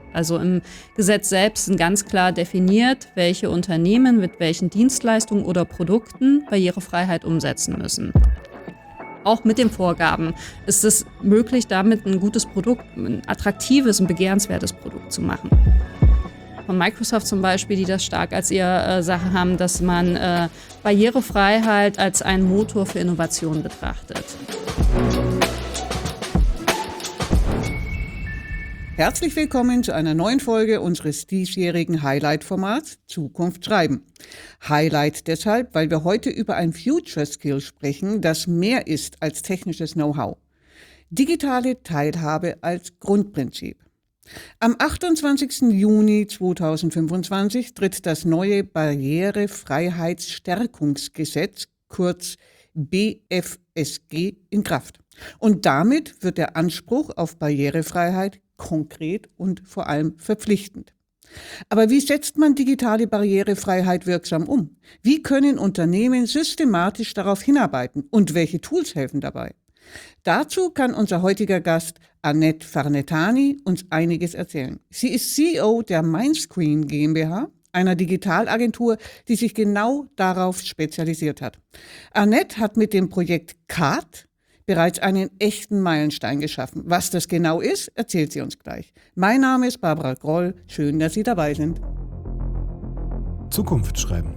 Also im Gesetz selbst sind ganz klar definiert, welche Unternehmen mit welchen Dienstleistungen oder Produkten Barrierefreiheit umsetzen müssen. Auch mit den Vorgaben ist es möglich, damit ein gutes Produkt, ein attraktives und begehrenswertes Produkt zu machen. Von Microsoft zum Beispiel, die das stark als ihre Sache haben, dass man Barrierefreiheit als einen Motor für Innovation betrachtet. Herzlich willkommen zu einer neuen Folge unseres diesjährigen Highlight-Formats Zukunft schreiben. Highlight deshalb, weil wir heute über ein Future Skill sprechen, das mehr ist als technisches Know-how. Digitale Teilhabe als Grundprinzip. Am 28. Juni 2025 tritt das neue Barrierefreiheitsstärkungsgesetz, kurz BFSG, in Kraft. Und damit wird der Anspruch auf Barrierefreiheit konkret und vor allem verpflichtend. Aber wie setzt man digitale Barrierefreiheit wirksam um? Wie können Unternehmen systematisch darauf hinarbeiten? Und welche Tools helfen dabei? Dazu kann unser heutiger Gast Annette Farnetani uns einiges erzählen. Sie ist CEO der Mindscreen GmbH, einer Digitalagentur, die sich genau darauf spezialisiert hat. Annette hat mit dem Projekt CART bereits einen echten Meilenstein geschaffen. Was das genau ist, erzählt sie uns gleich. Mein Name ist Barbara Groll. Schön, dass Sie dabei sind. Zukunft schreiben.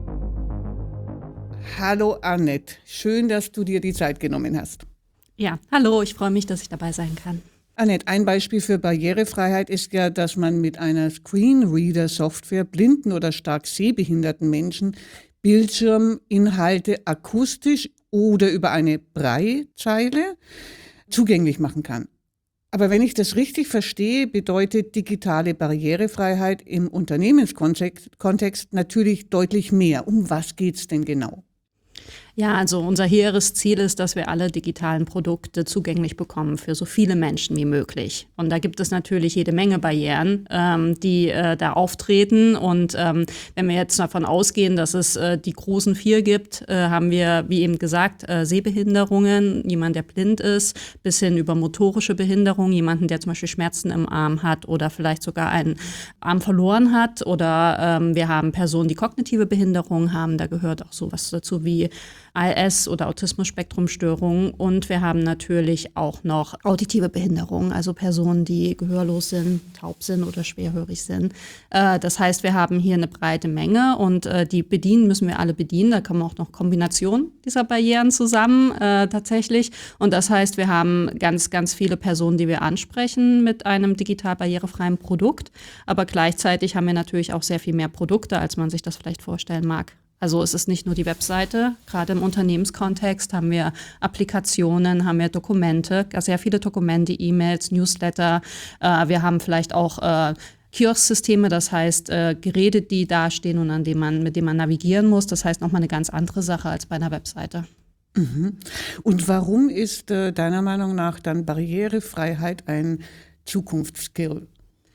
Hallo Annette, schön, dass du dir die Zeit genommen hast. Ja, hallo, ich freue mich, dass ich dabei sein kann. Annette, ein Beispiel für Barrierefreiheit ist ja, dass man mit einer Screenreader-Software blinden oder stark sehbehinderten Menschen Bildschirminhalte akustisch oder über eine Braillezeile zugänglich machen kann. Aber wenn ich das richtig verstehe, bedeutet digitale Barrierefreiheit im Unternehmenskontext natürlich deutlich mehr. Um was geht's denn genau? Ja, also unser hehres Ziel ist, dass wir alle digitalen Produkte zugänglich bekommen für so viele Menschen wie möglich. Und da gibt es natürlich jede Menge Barrieren, die da auftreten. Und wenn wir jetzt davon ausgehen, dass es die großen vier gibt, haben wir, wie eben gesagt, Sehbehinderungen, jemand, der blind ist, bis hin über motorische Behinderung, jemanden, der zum Beispiel Schmerzen im Arm hat oder vielleicht sogar einen Arm verloren hat. Oder wir haben Personen, die kognitive Behinderung haben. Da gehört auch sowas dazu wie ALS oder Autismus-Spektrum-Störungen. Und wir haben natürlich auch noch auditive Behinderungen, also Personen, die gehörlos sind, taub sind oder schwerhörig sind. Das heißt, wir haben hier eine breite Menge und die müssen wir alle bedienen. Da kommen auch noch Kombinationen dieser Barrieren zusammen tatsächlich. Und das heißt, wir haben ganz, ganz viele Personen, die wir ansprechen mit einem digital barrierefreien Produkt. Aber gleichzeitig haben wir natürlich auch sehr viel mehr Produkte, als man sich das vielleicht vorstellen mag. Also es ist nicht nur die Webseite, gerade im Unternehmenskontext haben wir Applikationen, haben wir Dokumente, sehr viele Dokumente, E-Mails, Newsletter. Wir haben vielleicht auch Kiosk-Systeme, das heißt Geräte, die dastehen und mit denen man navigieren muss. Das heißt nochmal eine ganz andere Sache als bei einer Webseite. Mhm. Und warum ist deiner Meinung nach dann Barrierefreiheit ein Zukunftsskill?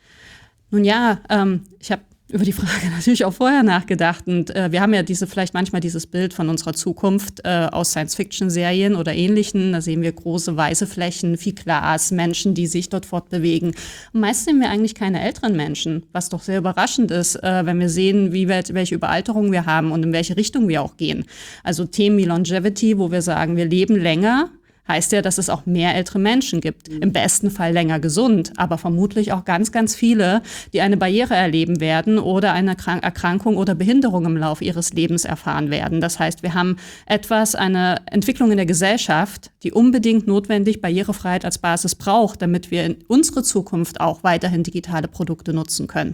Nun ja, ich habe über die Frage natürlich auch vorher nachgedacht und wir haben ja vielleicht manchmal dieses Bild von unserer Zukunft aus Science-Fiction-Serien oder Ähnlichen. Da sehen wir große weiße Flächen, viel Glas, Menschen, die sich dort fortbewegen. Und meist sehen wir eigentlich keine älteren Menschen, was doch sehr überraschend ist, wenn wir sehen, welche Überalterung wir haben und in welche Richtung wir auch gehen. Also Themen wie Longevity, wo wir sagen, wir leben länger, heißt ja, dass es auch mehr ältere Menschen gibt. Im besten Fall länger gesund, aber vermutlich auch ganz, ganz viele, die eine Barriere erleben werden oder eine Erkrankung oder Behinderung im Laufe ihres Lebens erfahren werden. Das heißt, wir haben eine Entwicklung in der Gesellschaft, die unbedingt notwendig Barrierefreiheit als Basis braucht, damit wir in unsere Zukunft auch weiterhin digitale Produkte nutzen können.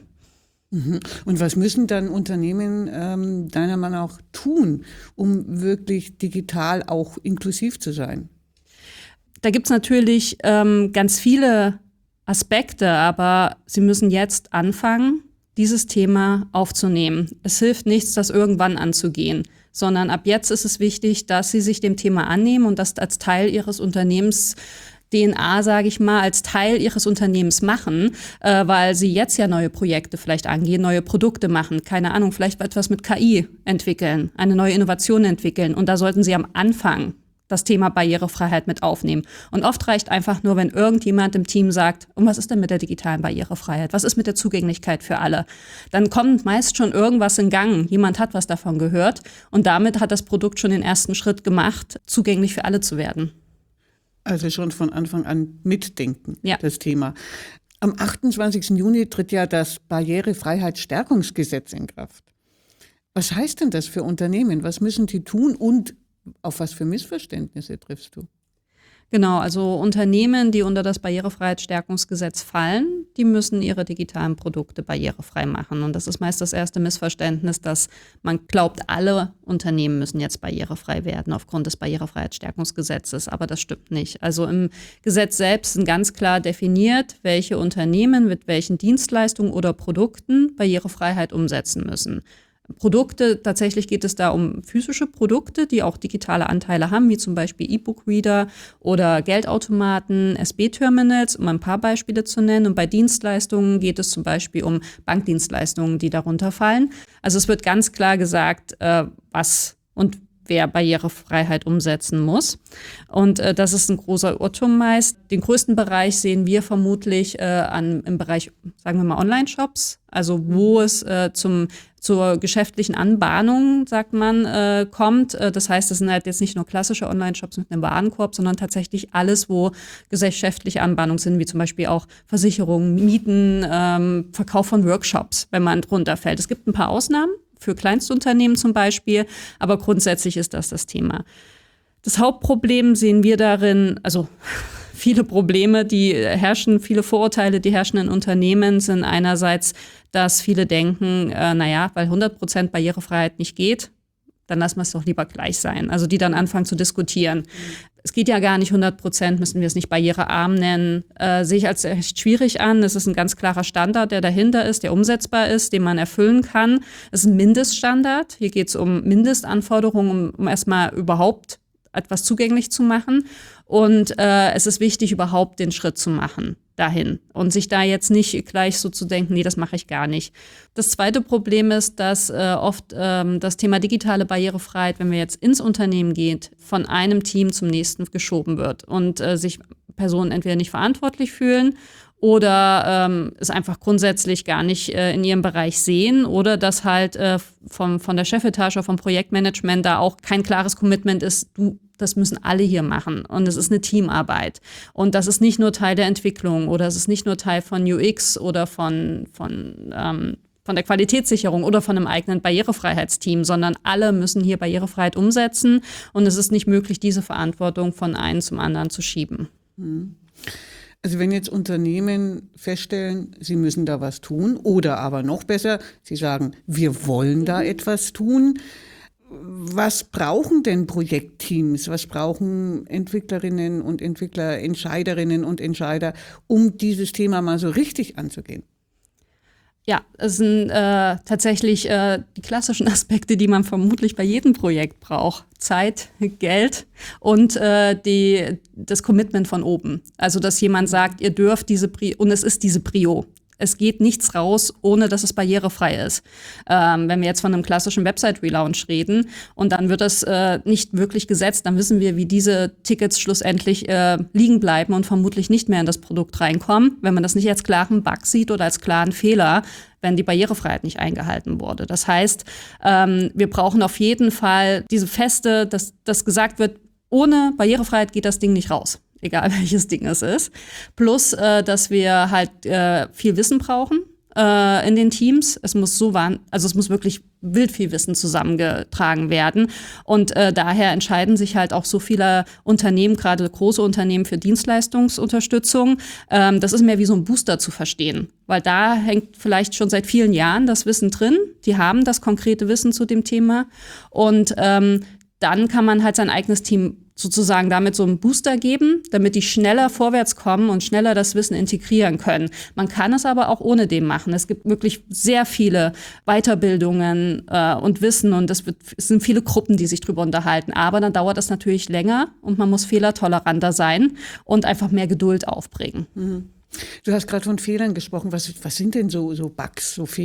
Und was müssen dann Unternehmen deiner Meinung nach tun, um wirklich digital auch inklusiv zu sein? Da gibt's natürlich ganz viele Aspekte, aber Sie müssen jetzt anfangen, dieses Thema aufzunehmen. Es hilft nichts, das irgendwann anzugehen, sondern ab jetzt ist es wichtig, dass Sie sich dem Thema annehmen und das als Teil Ihres Unternehmens DNA, sage ich mal, als Teil Ihres Unternehmens machen, weil Sie jetzt ja neue Projekte vielleicht angehen, neue Produkte machen, keine Ahnung, vielleicht etwas mit KI entwickeln, eine neue Innovation entwickeln. Und da sollten Sie am Anfang das Thema Barrierefreiheit mit aufnehmen. Und oft reicht einfach nur, wenn irgendjemand im Team sagt, und was ist denn mit der digitalen Barrierefreiheit? Was ist mit der Zugänglichkeit für alle? Dann kommt meist schon irgendwas in Gang. Jemand hat was davon gehört und damit hat das Produkt schon den ersten Schritt gemacht, zugänglich für alle zu werden. Also schon von Anfang an mitdenken, ja. Das Thema. Am 28. Juni tritt ja das Barrierefreiheitsstärkungsgesetz in Kraft. Was heißt denn das für Unternehmen? Was müssen die tun und auf was für Missverständnisse triffst du? Genau, also Unternehmen, die unter das Barrierefreiheitsstärkungsgesetz fallen, die müssen ihre digitalen Produkte barrierefrei machen. Und das ist meist das erste Missverständnis, dass man glaubt, alle Unternehmen müssen jetzt barrierefrei werden aufgrund des Barrierefreiheitsstärkungsgesetzes. Aber das stimmt nicht. Also im Gesetz selbst sind ganz klar definiert, welche Unternehmen mit welchen Dienstleistungen oder Produkten Barrierefreiheit umsetzen müssen. Produkte, tatsächlich geht es da um physische Produkte, die auch digitale Anteile haben, wie zum Beispiel E-Book-Reader oder Geldautomaten, SB-Terminals, um ein paar Beispiele zu nennen. Und bei Dienstleistungen geht es zum Beispiel um Bankdienstleistungen, die darunter fallen. Also es wird ganz klar gesagt, was und wer Barrierefreiheit umsetzen muss. Und das ist ein großer Irrtum meist. Den größten Bereich sehen wir vermutlich im Bereich, sagen wir mal, Online-Shops, also wo es zur geschäftlichen Anbahnung, sagt man, kommt. Das heißt, das sind halt jetzt nicht nur klassische Online-Shops mit einem Warenkorb, sondern tatsächlich alles, wo geschäftliche Anbahnungen sind, wie zum Beispiel auch Versicherungen, Mieten, Verkauf von Workshops, wenn man drunter fällt. Es gibt ein paar Ausnahmen, für Kleinstunternehmen zum Beispiel, aber grundsätzlich ist das Thema. Das Hauptproblem sehen wir darin, also viele Probleme, die herrschen, viele Vorurteile, die herrschen in Unternehmen, sind einerseits, dass viele denken, weil 100% Barrierefreiheit nicht geht, dann lassen wir es doch lieber gleich sein. Also die dann anfangen zu diskutieren. Es geht ja gar nicht 100%, müssen wir es nicht barrierearm nennen. Sehe ich als echt schwierig an. Es ist ein ganz klarer Standard, der dahinter ist, der umsetzbar ist, den man erfüllen kann. Es ist ein Mindeststandard. Hier geht es um Mindestanforderungen, um erstmal überhaupt etwas zugänglich zu machen. Und es ist wichtig, überhaupt den Schritt zu machen dahin und sich da jetzt nicht gleich so zu denken, nee, das mache ich gar nicht. Das zweite Problem ist, dass oft das Thema digitale Barrierefreiheit, wenn wir jetzt ins Unternehmen geht, von einem Team zum nächsten geschoben wird und sich Personen entweder nicht verantwortlich fühlen oder es einfach grundsätzlich gar nicht in ihrem Bereich sehen oder dass halt von der Chefetage, vom Projektmanagement da auch kein klares Commitment ist, das müssen alle hier machen und es ist eine Teamarbeit und das ist nicht nur Teil der Entwicklung oder es ist nicht nur Teil von UX oder von der Qualitätssicherung oder von einem eigenen Barrierefreiheitsteam, sondern alle müssen hier Barrierefreiheit umsetzen und es ist nicht möglich, diese Verantwortung von einem zum anderen zu schieben. Also wenn jetzt Unternehmen feststellen, sie müssen da was tun oder aber noch besser, sie sagen, wir wollen da etwas tun, was brauchen denn Projektteams, was brauchen Entwicklerinnen und Entwickler, Entscheiderinnen und Entscheider, um dieses Thema mal so richtig anzugehen? Ja, es sind tatsächlich die klassischen Aspekte, die man vermutlich bei jedem Projekt braucht. Zeit, Geld und das Commitment von oben. Also, dass jemand sagt, ihr dürft und es ist diese Prio. Es geht nichts raus, ohne dass es barrierefrei ist. Wenn wir jetzt von einem klassischen Website-Relaunch reden und dann wird das nicht wirklich gesetzt, dann wissen wir, wie diese Tickets schlussendlich liegen bleiben und vermutlich nicht mehr in das Produkt reinkommen, wenn man das nicht als klaren Bug sieht oder als klaren Fehler, wenn die Barrierefreiheit nicht eingehalten wurde. Das heißt, wir brauchen auf jeden Fall diese Feste, dass gesagt wird, ohne Barrierefreiheit geht das Ding nicht raus. Egal welches Ding es ist. Plus, dass wir halt viel Wissen brauchen in den Teams. Es muss es muss wirklich wild viel Wissen zusammengetragen werden. Und daher entscheiden sich halt auch so viele Unternehmen, gerade große Unternehmen, für Dienstleistungsunterstützung. Das ist mehr wie so ein Booster zu verstehen. Weil da hängt vielleicht schon seit vielen Jahren das Wissen drin. Die haben das konkrete Wissen zu dem Thema. Und dann kann man halt sein eigenes Team sozusagen damit so einen Booster geben, damit die schneller vorwärts kommen und schneller das Wissen integrieren können. Man kann es aber auch ohne dem machen. Es gibt wirklich sehr viele Weiterbildungen und Wissen und es sind viele Gruppen, die sich drüber unterhalten. Aber dann dauert das natürlich länger und man muss fehlertoleranter sein und einfach mehr Geduld aufbringen. Mhm. Du hast gerade von Fehlern gesprochen. Was sind denn so Bugs, so Fehler,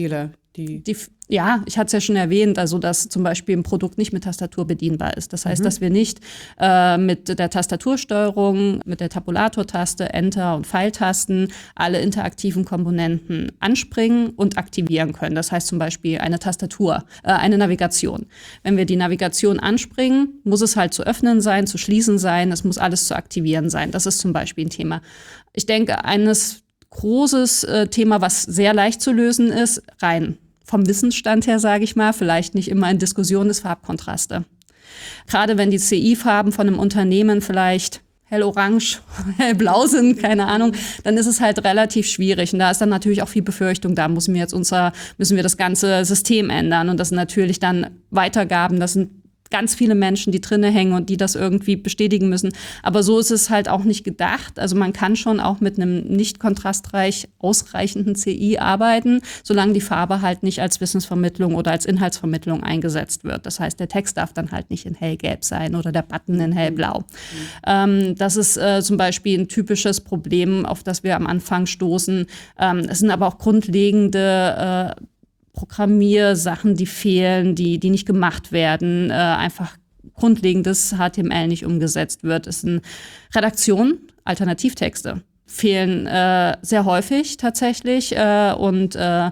Ja, ich hatte es ja schon erwähnt, also dass zum Beispiel ein Produkt nicht mit Tastatur bedienbar ist. Das heißt, dass wir nicht mit der Tastatursteuerung, mit der Tabulatortaste, Enter- und Pfeiltasten alle interaktiven Komponenten anspringen und aktivieren können. Das heißt zum Beispiel eine Tastatur, eine Navigation. Wenn wir die Navigation anspringen, muss es halt zu öffnen sein, zu schließen sein, es muss alles zu aktivieren sein. Das ist zum Beispiel ein Thema. Ich denke, eines großes Thema, was sehr leicht zu lösen ist, rein vom Wissensstand her, sage ich mal, vielleicht nicht immer in Diskussionen, ist Farbkontraste. Gerade wenn die CI-Farben von einem Unternehmen vielleicht hellorange, hellblau sind, keine Ahnung, dann ist es halt relativ schwierig. Und da ist dann natürlich auch viel Befürchtung, da müssen wir das ganze System ändern. Und das sind natürlich dann Weitergaben, das sind ganz viele Menschen, die drinne hängen und die das irgendwie bestätigen müssen. Aber so ist es halt auch nicht gedacht. Also man kann schon auch mit einem nicht kontrastreich ausreichenden CI arbeiten, solange die Farbe halt nicht als Wissensvermittlung oder als Inhaltsvermittlung eingesetzt wird. Das heißt, der Text darf dann halt nicht in hellgelb sein oder der Button in hellblau. Das ist zum Beispiel ein typisches Problem, auf das wir am Anfang stoßen. Es sind aber auch grundlegende Programmiersachen, die fehlen, die nicht gemacht werden, einfach grundlegendes HTML nicht umgesetzt wird. Es sind Redaktion, Alternativtexte fehlen sehr häufig tatsächlich eigentlich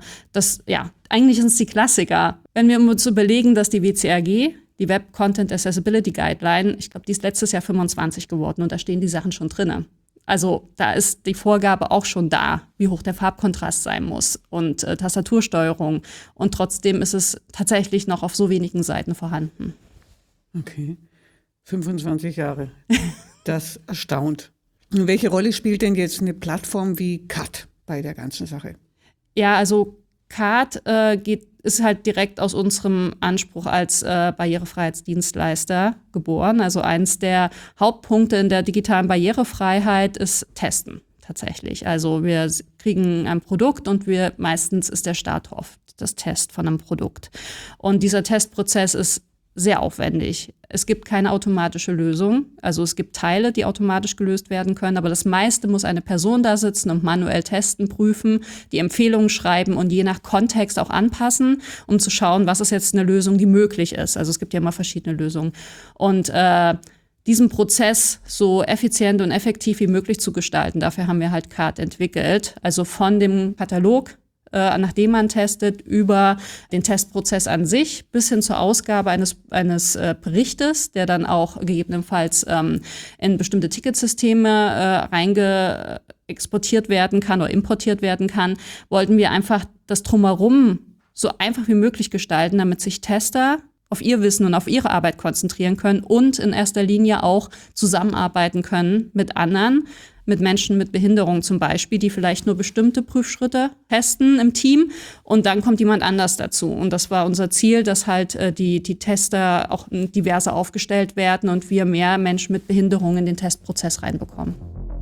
sind es die Klassiker. Wenn wir uns überlegen, dass die WCAG, die Web Content Accessibility Guideline, ich glaube, die ist letztes Jahr 25 geworden und da stehen die Sachen schon drinne. Also da ist die Vorgabe auch schon da, wie hoch der Farbkontrast sein muss und Tastatursteuerung. Und trotzdem ist es tatsächlich noch auf so wenigen Seiten vorhanden. Okay, 25 Jahre. Das erstaunt. Und welche Rolle spielt denn jetzt eine Plattform wie CAT bei der ganzen Sache? Ja, also CAT ist halt direkt aus unserem Anspruch als Barrierefreiheitsdienstleister geboren. Also eins der Hauptpunkte in der digitalen Barrierefreiheit ist Testen tatsächlich. Also wir kriegen ein Produkt und meistens ist der Start drauf, das Test von einem Produkt. Und dieser Testprozess ist sehr aufwendig. Es gibt keine automatische Lösung. Also es gibt Teile, die automatisch gelöst werden können, aber das meiste muss eine Person da sitzen und manuell testen, prüfen, die Empfehlungen schreiben und je nach Kontext auch anpassen, um zu schauen, was ist jetzt eine Lösung, die möglich ist. Also es gibt ja immer verschiedene Lösungen. Und diesen Prozess so effizient und effektiv wie möglich zu gestalten, dafür haben wir halt CAT entwickelt. Also von dem Katalog, nachdem man testet, über den Testprozess an sich bis hin zur Ausgabe eines Berichtes, der dann auch gegebenenfalls in bestimmte Ticketsysteme exportiert werden kann oder importiert werden kann, wollten wir einfach das Drumherum so einfach wie möglich gestalten, damit sich Tester auf ihr Wissen und auf ihre Arbeit konzentrieren können und in erster Linie auch zusammenarbeiten können mit anderen, mit Menschen mit Behinderung zum Beispiel, die vielleicht nur bestimmte Prüfschritte testen im Team und dann kommt jemand anders dazu. Und das war unser Ziel, dass halt die Tester auch diverser aufgestellt werden und wir mehr Menschen mit Behinderung in den Testprozess reinbekommen.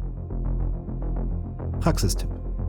Praxistipp.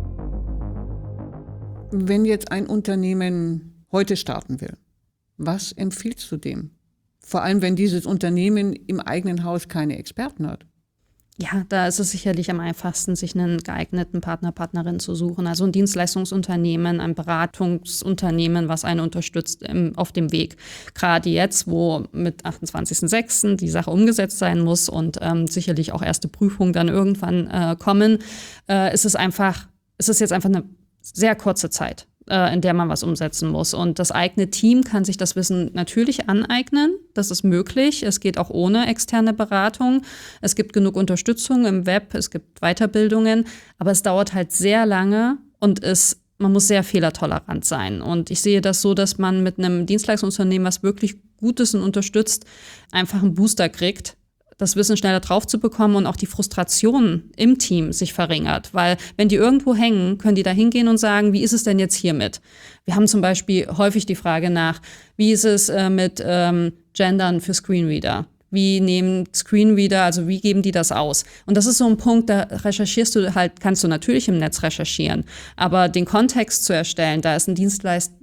Wenn jetzt ein Unternehmen heute starten will, was empfiehlst du dem? Vor allem, wenn dieses Unternehmen im eigenen Haus keine Experten hat. Ja, da ist es sicherlich am einfachsten, sich einen geeigneten Partner, Partnerin zu suchen. Also ein Dienstleistungsunternehmen, ein Beratungsunternehmen, was einen unterstützt auf dem Weg. Gerade jetzt, wo mit 28.06. die Sache umgesetzt sein muss und sicherlich auch erste Prüfungen dann irgendwann kommen, ist es jetzt einfach eine sehr kurze Zeit, in der man was umsetzen muss. Und das eigene Team kann sich das Wissen natürlich aneignen. Das ist möglich. Es geht auch ohne externe Beratung. Es gibt genug Unterstützung im Web, es gibt Weiterbildungen. Aber es dauert halt sehr lange und man muss sehr fehlertolerant sein. Und ich sehe das so, dass man mit einem Dienstleistungsunternehmen, was wirklich gut ist und unterstützt, einfach einen Booster kriegt, das Wissen schneller drauf zu bekommen und auch die Frustration im Team sich verringert. Weil wenn die irgendwo hängen, können die da hingehen und sagen, wie ist es denn jetzt hiermit? Wir haben zum Beispiel häufig die Frage nach, wie ist es mit Gendern für Screenreader? Wie nehmen Screenreader, also wie geben die das aus? Und das ist so ein Punkt, da kannst du natürlich im Netz recherchieren. Aber den Kontext zu erstellen, da ist ein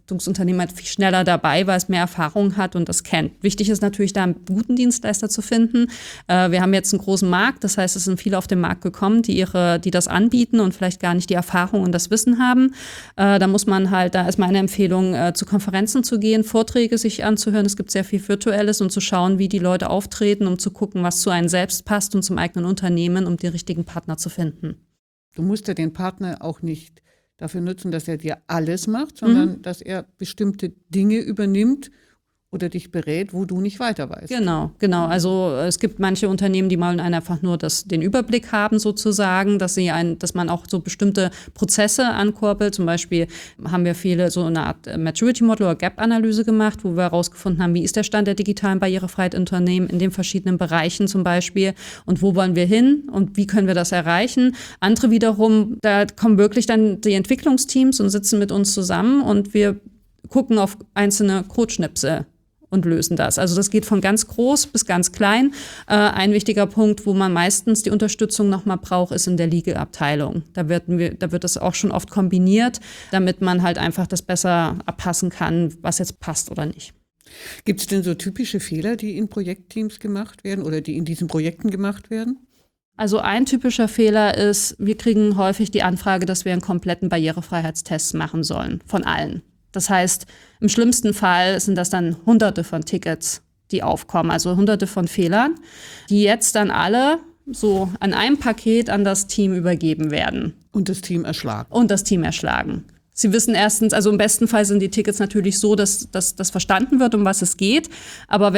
Dienstleistungsunternehmen halt viel schneller dabei, weil es mehr Erfahrung hat und das kennt. Wichtig ist natürlich, da einen guten Dienstleister zu finden. Wir haben jetzt einen großen Markt, das heißt, es sind viele auf den Markt gekommen, die das anbieten und vielleicht gar nicht die Erfahrung und das Wissen haben. Da ist meine Empfehlung, zu Konferenzen zu gehen, Vorträge sich anzuhören. Es gibt sehr viel Virtuelles und zu schauen, wie die Leute auftreten, um zu gucken, was zu einem selbst passt und zum eigenen Unternehmen, um die richtigen Partner zu finden. Du musst ja den Partner auch nicht dafür nutzen, dass er dir alles macht, sondern dass er bestimmte Dinge übernimmt oder dich berät, wo du nicht weiter weißt. Genau. Also es gibt manche Unternehmen, die wollen einfach nur den Überblick haben sozusagen, dass man auch so bestimmte Prozesse ankurbelt. Zum Beispiel haben wir viele so eine Art Maturity Model oder Gap-Analyse gemacht, wo wir herausgefunden haben, wie ist der Stand der digitalen Barrierefreiheit in Unternehmen in den verschiedenen Bereichen zum Beispiel und wo wollen wir hin und wie können wir das erreichen. Andere wiederum, da kommen wirklich dann die Entwicklungsteams und sitzen mit uns zusammen und wir gucken auf einzelne Codeschnipsel und lösen das. Also das geht von ganz groß bis ganz klein. Ein wichtiger Punkt, wo man meistens die Unterstützung nochmal braucht, ist in der Legal-Abteilung. Da wird das auch schon oft kombiniert, damit man halt einfach das besser abpassen kann, was jetzt passt oder nicht. Gibt es denn so typische Fehler, die in Projektteams gemacht werden oder die in diesen Projekten gemacht werden? Also ein typischer Fehler ist, wir kriegen häufig die Anfrage, dass wir einen kompletten Barrierefreiheitstest machen sollen, von allen. Das heißt, im schlimmsten Fall sind das dann Hunderte von Tickets, die aufkommen, also Hunderte von Fehlern, die jetzt dann alle so an einem Paket an das Team übergeben werden. Und das Team erschlagen. Sie wissen erstens, also im besten Fall sind die Tickets natürlich so, dass das verstanden wird, um was es geht. Aber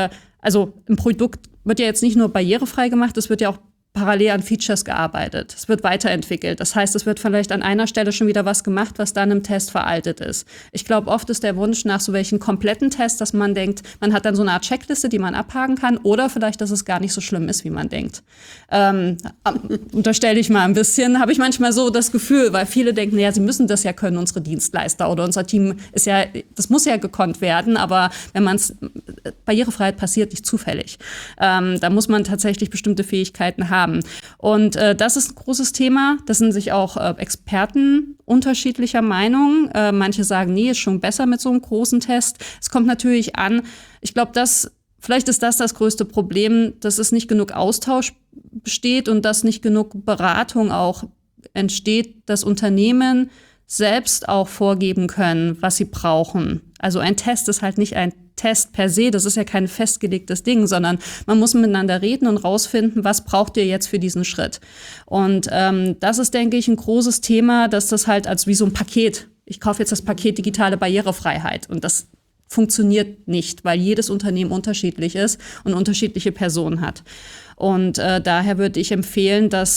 im Produkt wird ja jetzt nicht nur barrierefrei gemacht, es wird ja auch parallel an Features gearbeitet. Es wird weiterentwickelt. Das heißt, es wird vielleicht an einer Stelle schon wieder was gemacht, was dann im Test veraltet ist. Ich glaube, oft ist der Wunsch nach so welchen kompletten Tests, dass man denkt, man hat dann so eine Art Checkliste, die man abhaken kann, oder vielleicht, dass es gar nicht so schlimm ist, wie man denkt. Unterstelle ich mal ein bisschen, habe ich manchmal so das Gefühl, weil viele denken, naja, sie müssen das ja können, unsere Dienstleister oder unser Team das muss ja gekonnt werden, aber Barrierefreiheit passiert nicht zufällig. Da muss man tatsächlich bestimmte Fähigkeiten haben. Und das ist ein großes Thema. Das sind sich auch Experten unterschiedlicher Meinung. Manche sagen, nee, ist schon besser mit so einem großen Test. Es kommt natürlich an. Ich glaube, vielleicht ist das größte Problem, dass es nicht genug Austausch besteht und dass nicht genug Beratung auch entsteht, dass Unternehmen selbst auch vorgeben können, was sie brauchen. Also ein Test ist halt nicht ein Test per se, das ist ja kein festgelegtes Ding, sondern man muss miteinander reden und rausfinden, was braucht ihr jetzt für diesen Schritt. Und das ist, denke ich, ein großes Thema, dass das halt als wie so ein Paket, ich kaufe jetzt das Paket digitale Barrierefreiheit und das funktioniert nicht, weil jedes Unternehmen unterschiedlich ist und unterschiedliche Personen hat. Und daher würde ich empfehlen, dass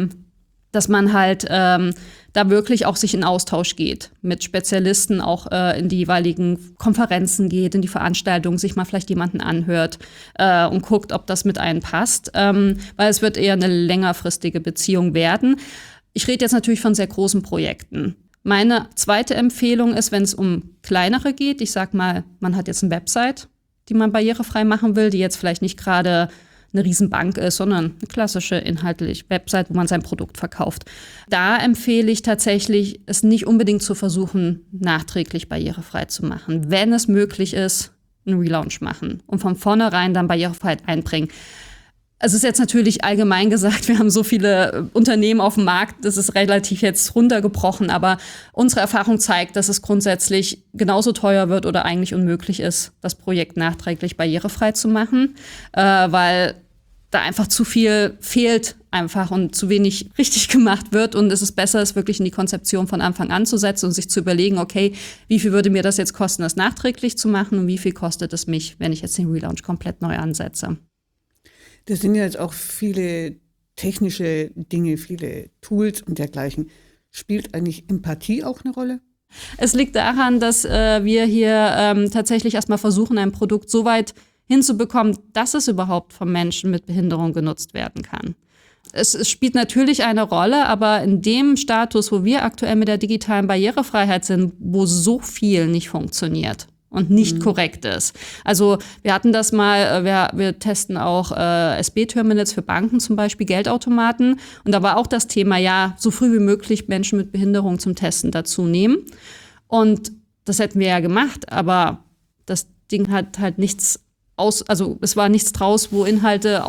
man halt da wirklich auch sich in Austausch geht, mit Spezialisten auch in die jeweiligen Konferenzen geht, in die Veranstaltungen, sich mal vielleicht jemanden anhört und guckt, ob das mit einem passt, weil es wird eher eine längerfristige Beziehung werden. Ich rede jetzt natürlich von sehr großen Projekten. Meine zweite Empfehlung ist, wenn es um kleinere geht, ich sag mal, man hat jetzt eine Website, die man barrierefrei machen will, die jetzt vielleicht nicht gerade eine Riesenbank ist, sondern eine klassische inhaltliche Website, wo man sein Produkt verkauft. Da empfehle ich tatsächlich, es nicht unbedingt zu versuchen, nachträglich barrierefrei zu machen. Wenn es möglich ist, einen Relaunch machen und von vornherein dann Barrierefreiheit einbringen. Es ist jetzt natürlich allgemein gesagt, wir haben so viele Unternehmen auf dem Markt, das ist relativ jetzt runtergebrochen, aber unsere Erfahrung zeigt, dass es grundsätzlich genauso teuer wird oder eigentlich unmöglich ist, das Projekt nachträglich barrierefrei zu machen, weil da einfach zu viel fehlt einfach und zu wenig richtig gemacht wird. Und es ist besser, es wirklich in die Konzeption von Anfang an zu setzen und sich zu überlegen, okay, wie viel würde mir das jetzt kosten, das nachträglich zu machen und wie viel kostet es mich, wenn ich jetzt den Relaunch komplett neu ansetze. Das sind ja jetzt auch viele technische Dinge, viele Tools und dergleichen. Spielt eigentlich Empathie auch eine Rolle? Es liegt daran, dass wir hier tatsächlich erstmal versuchen, ein Produkt so weit hinzubekommen, dass es überhaupt von Menschen mit Behinderung genutzt werden kann. Es spielt natürlich eine Rolle, aber in dem Status, wo wir aktuell mit der digitalen Barrierefreiheit sind, wo so viel nicht funktioniert und nicht korrekt ist. Also wir hatten das mal, wir testen auch SB-Terminals für Banken zum Beispiel, Geldautomaten. Und da war auch das Thema, ja, so früh wie möglich Menschen mit Behinderung zum Testen dazu nehmen. Und das hätten wir ja gemacht, aber das Ding hat halt nichts also es war nichts draus, wo Inhalte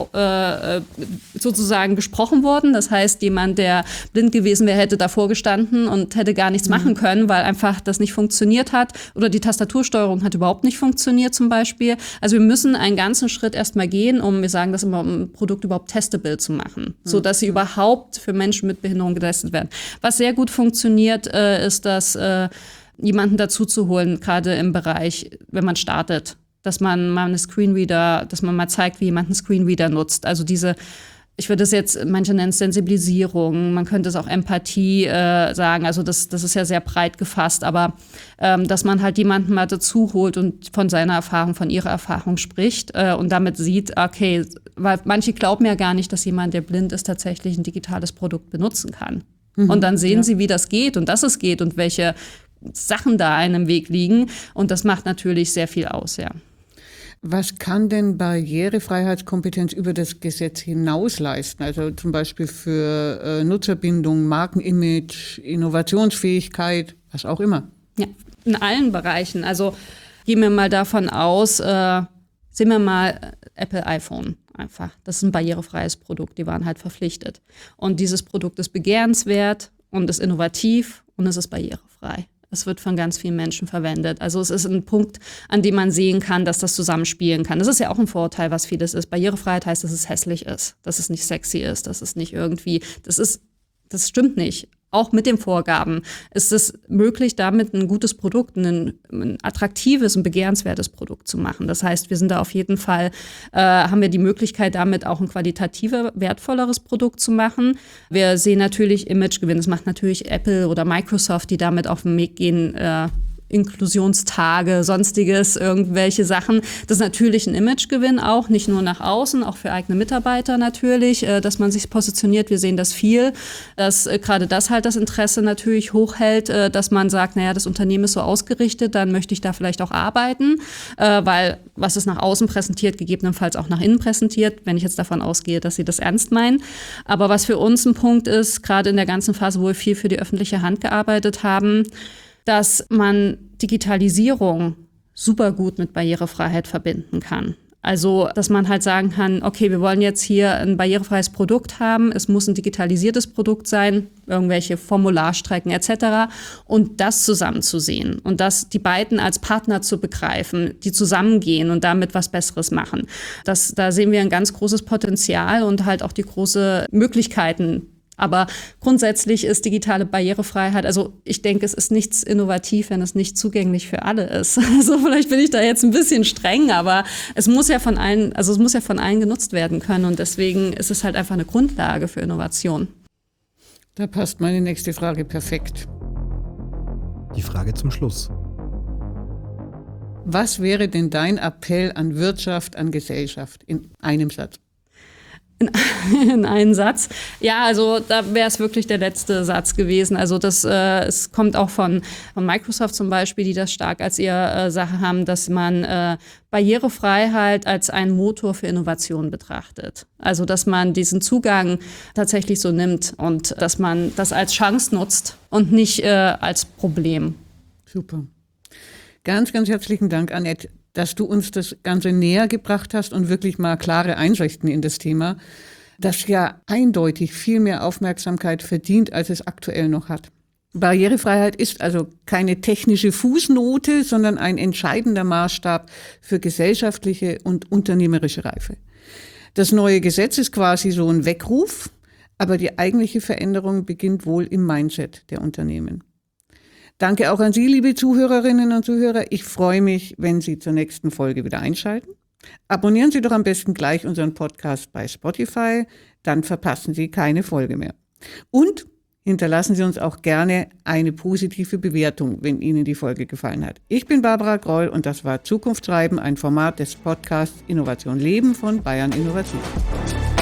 sozusagen gesprochen wurden. Das heißt, jemand, der blind gewesen wäre, hätte davor gestanden und hätte gar nichts machen können, weil einfach das nicht funktioniert hat. Oder die Tastatursteuerung hat überhaupt nicht funktioniert zum Beispiel. Also wir müssen einen ganzen Schritt erstmal gehen, wir sagen das immer, um ein Produkt überhaupt testable zu machen, sodass sie überhaupt für Menschen mit Behinderung getestet werden. Was sehr gut funktioniert, ist, dass jemanden dazu zu holen, gerade im Bereich, wenn man startet, dass man mal mal zeigt, wie jemand einen Screenreader nutzt. Also ich würde es jetzt, manche nennen es Sensibilisierung, man könnte es auch Empathie sagen, also das ist ja sehr breit gefasst, aber dass man halt jemanden mal dazu holt und von seiner Erfahrung, von ihrer Erfahrung spricht und damit sieht, okay, weil manche glauben ja gar nicht, dass jemand, der blind ist, tatsächlich ein digitales Produkt benutzen kann. Und dann sehen sie, wie das geht und dass es geht und welche Sachen da einem Weg liegen und das macht natürlich sehr viel aus, ja. Was kann denn Barrierefreiheitskompetenz über das Gesetz hinaus leisten? Also zum Beispiel für Nutzerbindung, Markenimage, Innovationsfähigkeit, was auch immer. Ja, in allen Bereichen. Also gehen wir mal davon aus, sehen wir mal Apple iPhone einfach. Das ist ein barrierefreies Produkt, die waren halt verpflichtet. Und dieses Produkt ist begehrenswert und ist innovativ und es ist barrierefrei. Es wird von ganz vielen Menschen verwendet. Also es ist ein Punkt, an dem man sehen kann, dass das zusammenspielen kann. Das ist ja auch ein Vorurteil, was vieles ist. Barrierefreiheit heißt, dass es hässlich ist, dass es nicht sexy ist, dass es nicht irgendwie, das stimmt nicht. Auch mit den Vorgaben ist es möglich, damit ein gutes Produkt, ein attraktives und begehrenswertes Produkt zu machen. Das heißt, wir sind da auf jeden Fall, haben wir die Möglichkeit, damit auch ein qualitativ wertvolleres Produkt zu machen. Wir sehen natürlich Imagegewinn. Das macht natürlich Apple oder Microsoft, die damit auf den Weg gehen, Inklusionstage, sonstiges, irgendwelche Sachen. Das ist natürlich ein Imagegewinn auch, nicht nur nach außen, auch für eigene Mitarbeiter natürlich, dass man sich positioniert. Wir sehen das viel, dass gerade das halt das Interesse natürlich hochhält, dass man sagt, naja, das Unternehmen ist so ausgerichtet, dann möchte ich da vielleicht auch arbeiten, weil was es nach außen präsentiert, gegebenenfalls auch nach innen präsentiert, wenn ich jetzt davon ausgehe, dass sie das ernst meinen. Aber was für uns ein Punkt ist, gerade in der ganzen Phase, wo wir viel für die öffentliche Hand gearbeitet haben, dass man Digitalisierung super gut mit Barrierefreiheit verbinden kann. Also, dass man halt sagen kann, okay, wir wollen jetzt hier ein barrierefreies Produkt haben, es muss ein digitalisiertes Produkt sein, irgendwelche Formularstrecken etc. und das zusammenzusehen und die beiden als Partner zu begreifen, die zusammengehen und damit was Besseres machen. Da sehen wir ein ganz großes Potenzial und halt auch die große Möglichkeiten. Aber grundsätzlich ist digitale Barrierefreiheit, also ich denke, es ist nichts innovativ, wenn es nicht zugänglich für alle ist. Also vielleicht bin ich da jetzt ein bisschen streng, aber es muss ja von allen genutzt werden können und deswegen ist es halt einfach eine Grundlage für Innovation. Da passt meine nächste Frage perfekt. Die Frage zum Schluss. Was wäre denn dein Appell an Wirtschaft, an Gesellschaft in einem Satz? In einen Satz. Ja, also da wäre es wirklich der letzte Satz gewesen. Also es kommt auch von Microsoft zum Beispiel, die das stark als ihre Sache haben, dass man Barrierefreiheit als einen Motor für Innovation betrachtet. Also dass man diesen Zugang tatsächlich so nimmt und dass man das als Chance nutzt und nicht als Problem. Super. Ganz, ganz herzlichen Dank, Annette, dass du uns das Ganze näher gebracht hast und wirklich mal klare Einsichten in das Thema, das ja eindeutig viel mehr Aufmerksamkeit verdient, als es aktuell noch hat. Barrierefreiheit ist also keine technische Fußnote, sondern ein entscheidender Maßstab für gesellschaftliche und unternehmerische Reife. Das neue Gesetz ist quasi so ein Weckruf, aber die eigentliche Veränderung beginnt wohl im Mindset der Unternehmen. Danke auch an Sie, liebe Zuhörerinnen und Zuhörer. Ich freue mich, wenn Sie zur nächsten Folge wieder einschalten. Abonnieren Sie doch am besten gleich unseren Podcast bei Spotify, dann verpassen Sie keine Folge mehr. Und hinterlassen Sie uns auch gerne eine positive Bewertung, wenn Ihnen die Folge gefallen hat. Ich bin Barbara Groll und das war Zukunft schreiben, ein Format des Podcasts Innovation Leben von Bayern Innovation.